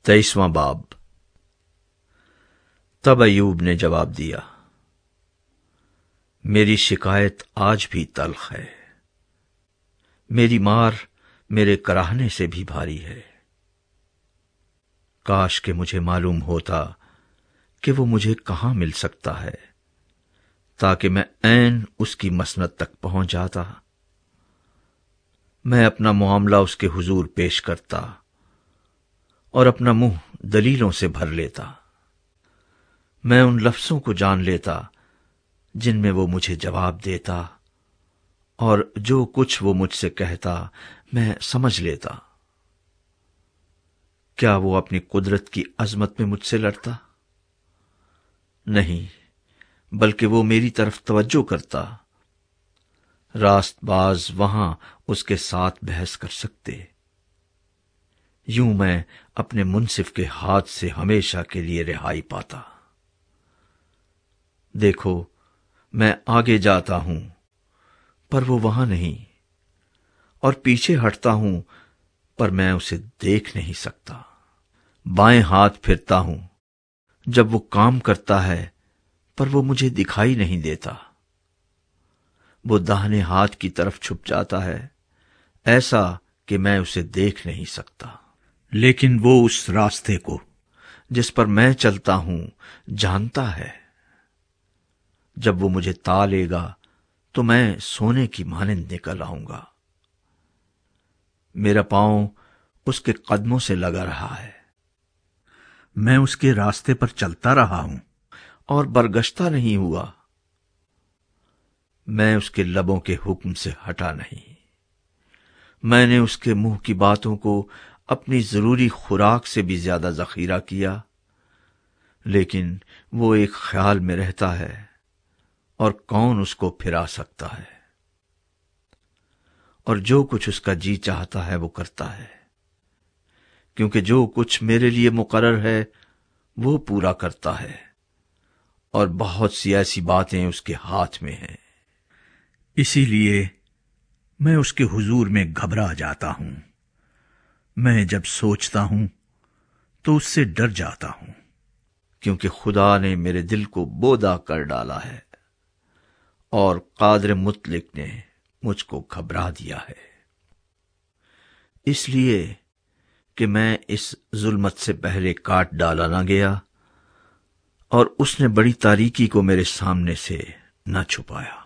23واں باب۔ تب ایوب نے جواب دیا، میری شکایت آج بھی تلخ ہے، میری مار میرے کراہنے سے بھی بھاری ہے۔ کاش کہ مجھے معلوم ہوتا کہ وہ مجھے کہاں مل سکتا ہے، تاکہ میں عین اس کی مسند تک پہنچ جاتا۔ میں اپنا معاملہ اس کے حضور پیش کرتا اور اپنا منہ دلیلوں سے بھر لیتا۔ میں ان لفظوں کو جان لیتا جن میں وہ مجھے جواب دیتا، اور جو کچھ وہ مجھ سے کہتا میں سمجھ لیتا۔ کیا وہ اپنی قدرت کی عظمت میں مجھ سے لڑتا؟ نہیں، بلکہ وہ میری طرف توجہ کرتا۔ راست باز وہاں اس کے ساتھ بحث کر سکتے۔ یوں میں اپنے منصف کے ہاتھ سے ہمیشہ کے لیے رہائی پاتا۔ دیکھو، میں آگے جاتا ہوں پر وہ وہاں نہیں، اور پیچھے ہٹتا ہوں پر میں اسے دیکھ نہیں سکتا۔ بائیں ہاتھ پھرتا ہوں جب وہ کام کرتا ہے پر وہ مجھے دکھائی نہیں دیتا۔ وہ داہنے ہاتھ کی طرف چھپ جاتا ہے، ایسا کہ میں اسے دیکھ نہیں سکتا۔ لیکن وہ اس راستے کو جس پر میں چلتا ہوں جانتا ہے۔ جب وہ مجھے تا لے گا تو میں سونے کی مانند نکل آؤں گا۔ میرا پاؤں اس کے قدموں سے لگا رہا ہے۔ میں اس کے راستے پر چلتا رہا ہوں اور برگشتہ نہیں ہوا۔ میں اس کے لبوں کے حکم سے ہٹا نہیں۔ میں نے اس کے منہ کی باتوں کو اپنی ضروری خوراک سے بھی زیادہ ذخیرہ کیا، لیکن وہ ایک خیال میں رہتا ہے، اور کون اس کو پھرا سکتا ہے؟ اور جو کچھ اس کا جی چاہتا ہے وہ کرتا ہے، کیونکہ جو کچھ میرے لیے مقرر ہے وہ پورا کرتا ہے، اور بہت سی ایسی باتیں اس کے ہاتھ میں ہیں۔ اسی لیے میں اس کے حضور میں گھبرا جاتا ہوں۔ میں جب سوچتا ہوں تو اس سے ڈر جاتا ہوں، کیونکہ خدا نے میرے دل کو بودا کر ڈالا ہے، اور قادر مطلق نے مجھ کو گھبرا دیا ہے۔ اس لیے کہ میں اس ظلمت سے پہلے کاٹ ڈالا نہ گیا، اور اس نے بڑی تاریکی کو میرے سامنے سے نہ چھپایا۔